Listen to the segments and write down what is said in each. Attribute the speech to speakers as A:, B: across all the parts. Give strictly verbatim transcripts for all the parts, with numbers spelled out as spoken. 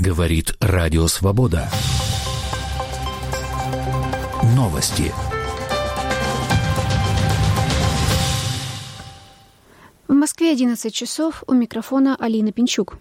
A: Говорит Радио Свобода. Новости.
B: В Москве одиннадцать часов. У микрофона Алина Пинчук.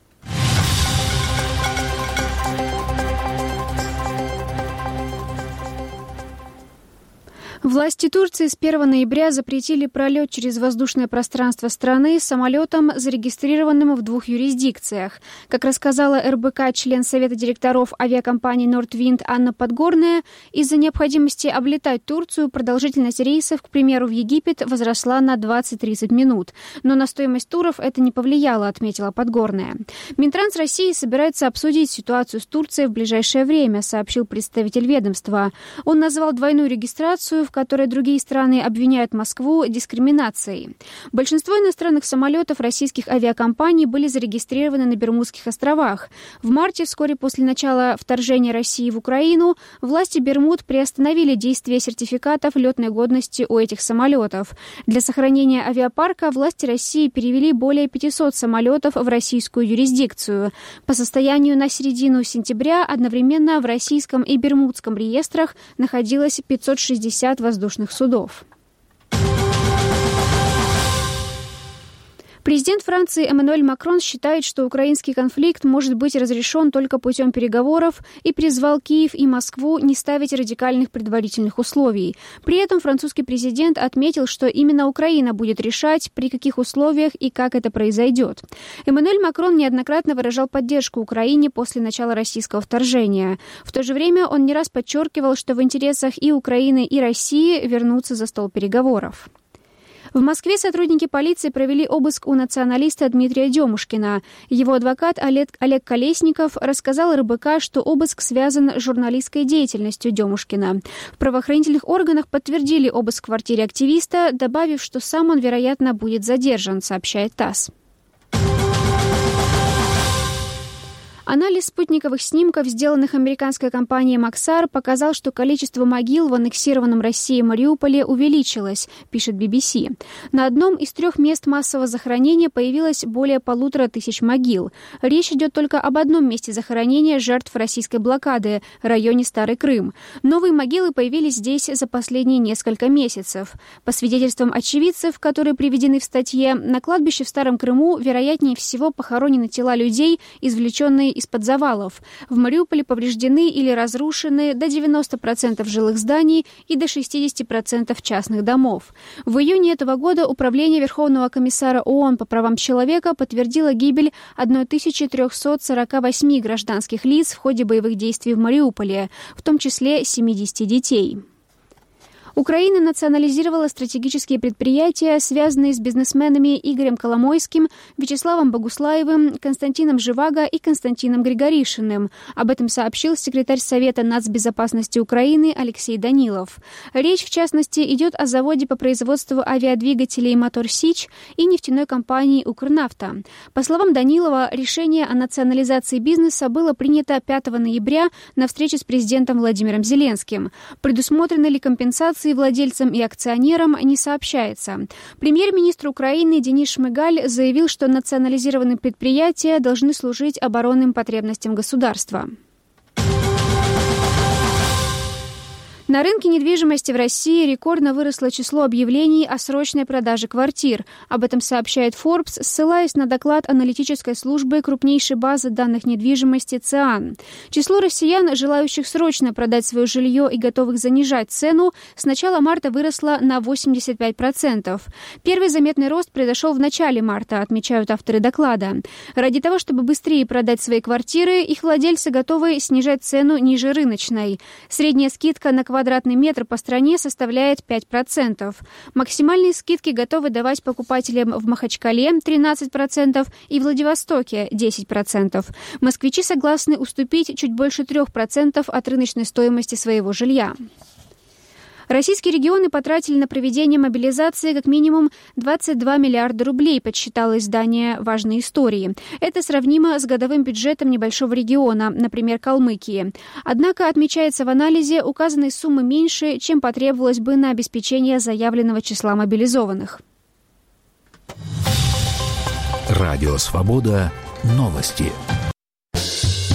B: Власти Турции с первого ноября запретили пролет через воздушное пространство страны самолетам, зарегистрированным в двух юрисдикциях. Как рассказала эр бэ ка член Совета директоров авиакомпании «Нордвинд» Анна Подгорная, из-за необходимости облетать Турцию продолжительность рейсов, к примеру, в Египет возросла на двадцать-тридцать минут. Но на стоимость туров это не повлияло, отметила Подгорная. Минтранс России собирается обсудить ситуацию с Турцией в ближайшее время, сообщил представитель ведомства. Он назвал двойную регистрацию, в которой другие страны обвиняют Москву дискриминацией. Большинство иностранных самолетов российских авиакомпаний были зарегистрированы на Бермудских островах. В марте, вскоре после начала вторжения России в Украину, власти Бермуд приостановили действие сертификатов летной годности у этих самолетов. Для сохранения авиапарка власти России перевели более пятисот самолетов в российскую юрисдикцию. По состоянию на середину сентября одновременно в российском и бермудском реестрах находилось пятьсот шестьдесят воздушных судов. Президент Франции Эммануэль Макрон считает, что украинский конфликт может быть разрешен только путем переговоров и призвал Киев и Москву не ставить радикальных предварительных условий. При этом французский президент отметил, что именно Украина будет решать, при каких условиях и как это произойдет. Эммануэль Макрон неоднократно выражал поддержку Украине после начала российского вторжения. В то же время он не раз подчеркивал, что в интересах и Украины, и России вернуться за стол переговоров. В Москве сотрудники полиции провели обыск у националиста Дмитрия Демушкина. Его адвокат Олег, Олег Колесников рассказал эр бэ ка, что обыск связан с журналистской деятельностью Демушкина. В правоохранительных органах подтвердили обыск в квартире активиста, добавив, что сам он, вероятно, будет задержан, сообщает ТАСС. Анализ спутниковых снимков, сделанных американской компанией Максар, показал, что количество могил в аннексированном Россией Мариуполе увеличилось, пишет би би си. На одном из трех мест массового захоронения появилось более полутора тысяч могил. Речь идет только об одном месте захоронения жертв российской блокады, районе Старый Крым. Новые могилы появились здесь за последние несколько месяцев. По свидетельствам очевидцев, которые приведены в статье, на кладбище в Старом Крыму, вероятнее всего, похоронены тела людей, извлеченные из-под завалов. В Мариуполе повреждены или разрушены до девяноста процентов жилых зданий и до шестидесяти процентов частных домов. В июне этого года Управление Верховного комиссара ООН по правам человека подтвердило гибель тысячи трёхсот сорока восьми гражданских лиц в ходе боевых действий в Мариуполе, в том числе семидесяти детей. Украина национализировала стратегические предприятия, связанные с бизнесменами Игорем Коломойским, Вячеславом Богуслаевым, Константином Живаго и Константином Григоришиным. Об этом сообщил секретарь Совета нацбезопасности Украины Алексей Данилов. Речь, в частности, идет о заводе по производству авиадвигателей «Мотор Сич» и нефтяной компании «Укрнафта». По словам Данилова, решение о национализации бизнеса было принято пятого ноября на встрече с президентом Владимиром Зеленским. Предусмотрены ли компенсации владельцам и акционерам, не сообщается. Премьер-министр Украины Денис Шмыгаль заявил, что национализированные предприятия должны служить оборонным потребностям государства. На рынке недвижимости в России рекордно выросло число объявлений о срочной продаже квартир. Об этом сообщает Forbes, ссылаясь на доклад аналитической службы крупнейшей базы данных недвижимости ЦИАН. Число россиян, желающих срочно продать свое жилье и готовых занижать цену, с начала марта выросло на восемьдесят пять процентов. Первый заметный рост произошел в начале марта, отмечают авторы доклада. Ради того, чтобы быстрее продать свои квартиры, их владельцы готовы снижать цену ниже рыночной. Средняя скидка на квартиру квадратный метр по стране составляет пять процентов. Максимальные скидки готовы давать покупателям в Махачкале тринадцать процентов и в Владивостоке десять процентов. Москвичи согласны уступить чуть больше трех процентов от рыночной стоимости своего жилья. Российские регионы потратили на проведение мобилизации как минимум двадцать два миллиарда рублей, подсчитало издание «Важные истории». Это сравнимо с годовым бюджетом небольшого региона, например, Калмыкии. Однако, отмечается в анализе, указанные суммы меньше, чем потребовалось бы на обеспечение заявленного числа мобилизованных.
A: Радио «Свобода». Новости.